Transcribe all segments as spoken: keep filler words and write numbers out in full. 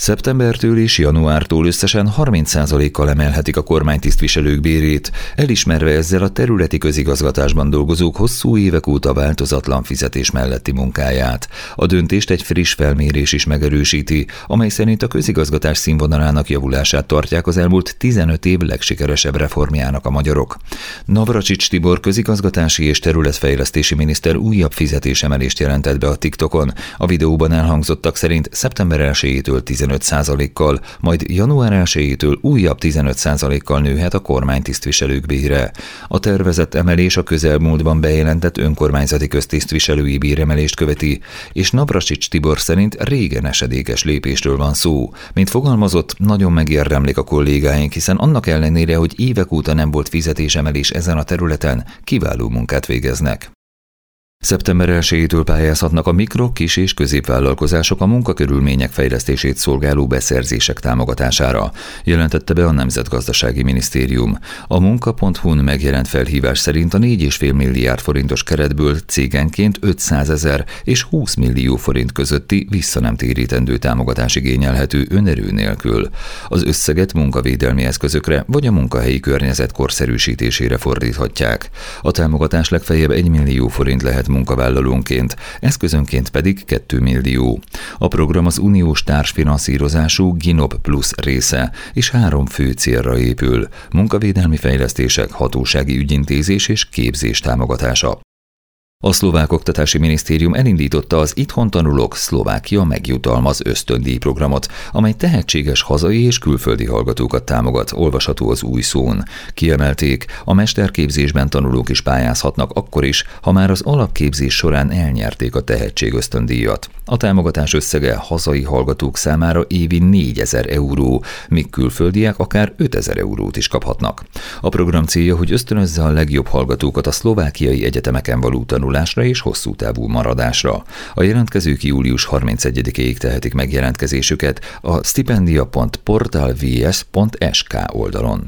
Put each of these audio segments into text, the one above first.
Szeptembertől és januártól összesen harminc százalékkal emelhetik a kormánytisztviselők bérét, elismerve ezzel a területi közigazgatásban dolgozók hosszú évek óta változatlan fizetés melletti munkáját. A döntést egy friss felmérés is megerősíti, amely szerint a közigazgatás színvonalának javulását tartják az elmúlt tizenöt év legsikeresebb reformjának a magyarok. Navracsics Tibor közigazgatási és területfejlesztési miniszter újabb fizetésemelést jelentett be a TikTokon. A videóban elhangzottak szerint szeptember elsejétől tizenöt százalékkal, majd január elsejétől újabb tizenöt százalékkal nőhet a kormánytisztviselők bére. A tervezett emelés a közelmúltban bejelentett önkormányzati köztisztviselői béremelést követi, és Navracsics Tibor szerint régen esedékes lépésről van szó. Mint fogalmazott, nagyon megérdemlik a kollégáink, hiszen annak ellenére, hogy évek óta nem volt fizetésemelés ezen a területen, kiváló munkát végeznek. Szeptember elsejétől pályázhatnak a mikro-, kis- és középvállalkozások a munkakörülmények fejlesztését szolgáló beszerzések támogatására, jelentette be a Nemzetgazdasági Minisztérium. A munka pont hu-n megjelent felhívás szerint a négy egész öt milliárd forintos keretből cégenként ötszázezer és húsz millió forint közötti visszanemtérítendő támogatás igényelhető önerő nélkül. Az összeget munkavédelmi eszközökre vagy a munkahelyi környezet korszerűsítésére fordíthatják. A támogatás legfeljebb egy millió forint lehet munkavállalónként, eszközönként pedig két millió. A program az uniós társfinanszírozású GINOP Plus része, és három fő célra épül: munkavédelmi fejlesztések, hatósági ügyintézés és képzés támogatása. A szlovák oktatási minisztérium elindította az Itthon tanulók Szlovákia megjutalmaz ösztöndíj programot, amely tehetséges hazai és külföldi hallgatókat támogat, olvasható az új szón. Kiemelték, a mesterképzésben tanulók is pályázhatnak akkor is, ha már az alapképzés során elnyerték a tehetség ösztöndíjat. A támogatás összege hazai hallgatók számára évi négyezer euró, míg külföldiek akár ötezer eurót is kaphatnak. A program célja, hogy ösztönözze a legjobb hallgatókat a szlovákiai egyetemeken való tanulásra és hosszú távú maradásra. A jelentkezők július harmincegyedikéig tehetik meg jelentkezésüket a stipendia pont portalvs pont sk oldalon.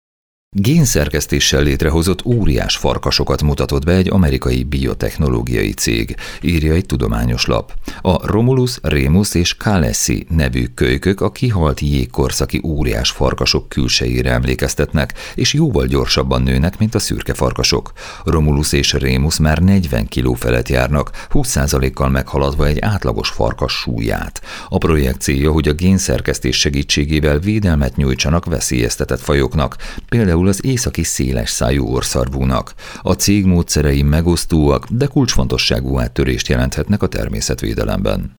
Génszerkesztéssel létrehozott óriás farkasokat mutatott be egy amerikai biotechnológiai cég, írja egy tudományos lap. A Romulus, Remus és Khaleesi nevű kölykök a kihalt jégkorszaki óriás farkasok külsejére emlékeztetnek, és jóval gyorsabban nőnek, mint a szürke farkasok. Romulus és Remus már negyven kiló felett járnak, húsz százalékkal meghaladva egy átlagos farkas súlyát. A projekt célja, hogy a génszerkesztés segítségével védelmet nyújtsanak veszélyeztetett fajoknak, például az északi szélesszájú orrszarvúnak. A cég módszerei megosztóak, de kulcsfontosságú áttörést jelenthetnek a természetvédelemben.